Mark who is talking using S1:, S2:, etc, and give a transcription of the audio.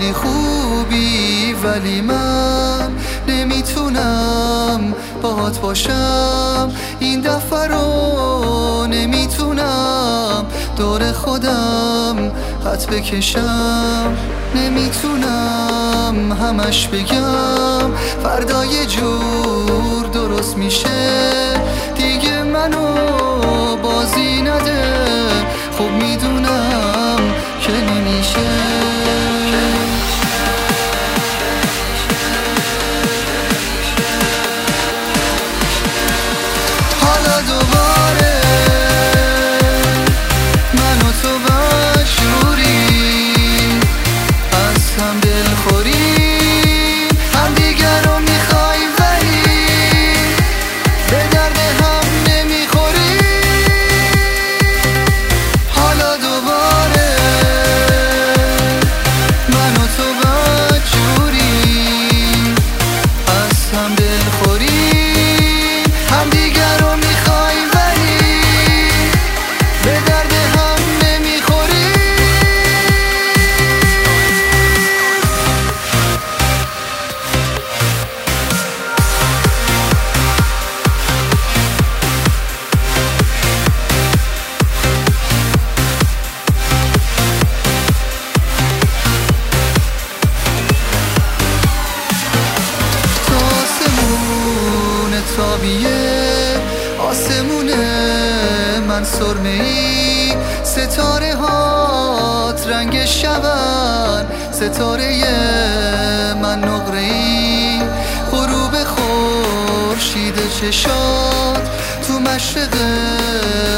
S1: خیلی خوبی، ولی من نمیتونم باهات باشم این دفعه رو، نمیتونم دور خودم خط بکشم، نمیتونم همش بگم فردا یه جور درست میشه، دیگه منو بازی نده، خب میدونم که نمیشه. حالا دوباره من و تو مجبوریم از هم دلخوریم، هم دیگر رو میخوایم ولی به درد هم نمیخوریم. حالا دوباره من و تو مجبوریم از هم دلخوریم، هم دیگر رو میخوایم ولی به درد هم نمیخوریم. تو آسمون تابیه، آسمون من سرمه ای، ستاره هات رنگ شبن، ستاره من نقره ای، غروب خورشید چشات تو مشرق